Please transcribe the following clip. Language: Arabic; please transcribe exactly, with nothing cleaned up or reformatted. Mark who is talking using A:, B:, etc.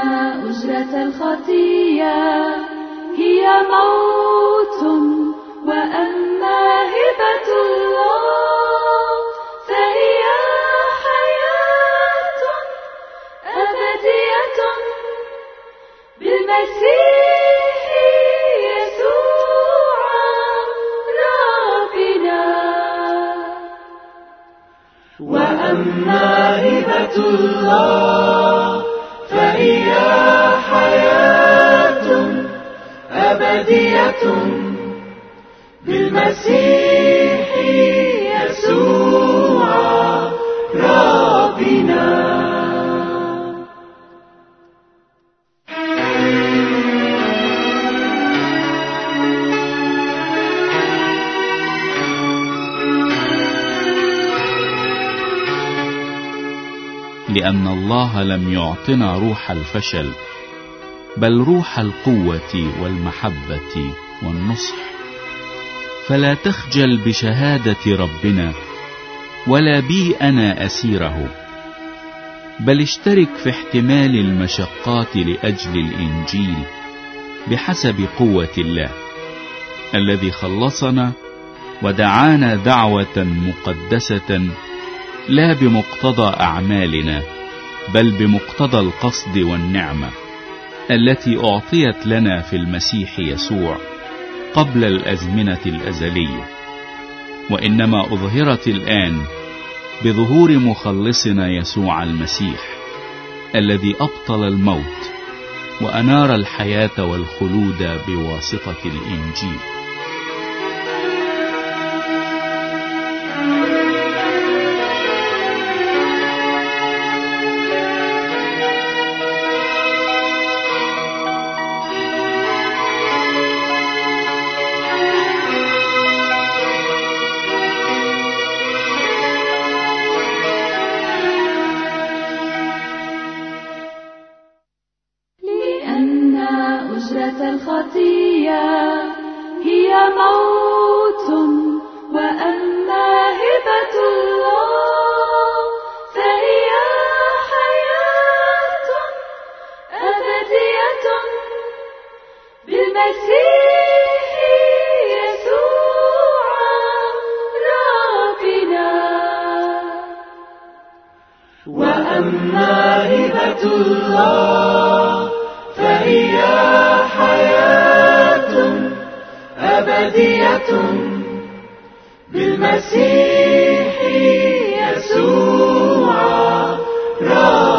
A: أجرة الخطية هي موت، وأما هبة الله فهي حياة أبدية بالمسيح يسوع ربنا.
B: وأما هبة الله فهي حياة أبدية بالمسيح يسوع ربنا.
C: لأن الله لم يعطنا روح الفشل، بل روح القوة والمحبة والنصح. فلا تخجل بشهادة ربنا، ولا بي أنا أسيره، بل اشترك في احتمال المشقات لأجل الإنجيل بحسب قوة الله الذي خلصنا ودعانا دعوة مقدسة، لا بمقتضى أعمالنا، بل بمقتضى القصد والنعمة التي أعطيت لنا في المسيح يسوع قبل الأزمنة الأزلية، وإنما أظهرت الآن بظهور مخلصنا يسوع المسيح الذي أبطل الموت وأنار الحياة والخلود بواسطة الإنجيل.
A: الخطية هي موت، وأما هبة الله فهي حياة أبدية بالمسيح يسوع ربنا.
B: وأما هبة الله فهي حياة أبدية بالمسيح يسوع ربنا.